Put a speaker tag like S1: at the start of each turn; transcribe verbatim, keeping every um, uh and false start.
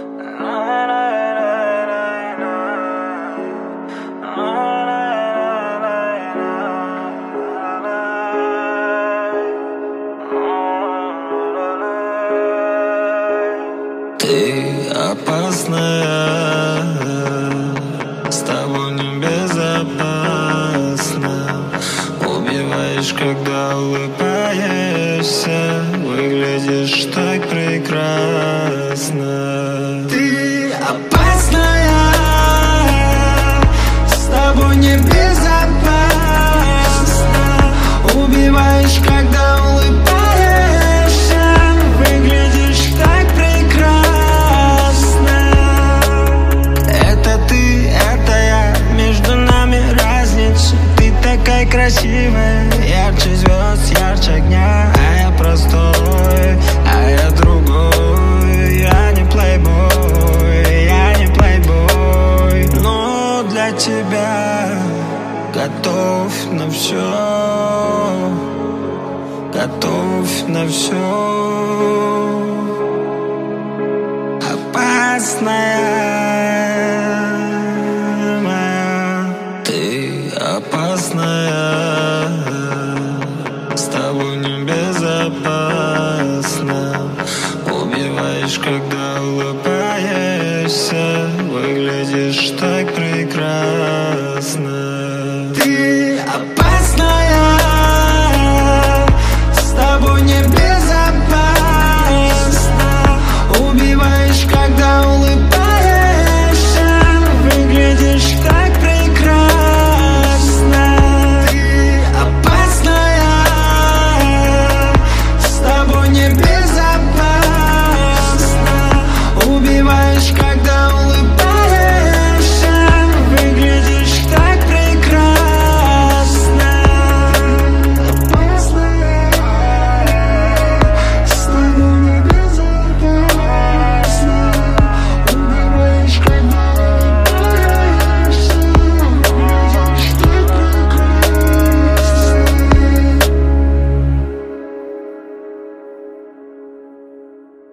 S1: Ты опасная, с тобой небезопасно. Убиваешь, когда улыбаешься, выглядишь так прекрасно. Ты опасная, с тобой небезопасно. Убиваешь, когда улыбаешься, выглядишь так прекрасно. Это ты, это я, между нами разница. Ты такая красивая, ярче звезд, ярче огня. А я простой, а я другой. Я не плейбой, я не плейбой, но для тебя готов на все, готов на все. Опасная моя, ты опасная, с тобой небезопасно. Убиваешь, когда улыбаешься, выглядишь так прекрасно. Ты опасная, с тобой небезопасно. Убиваешь, когда улыбаешься,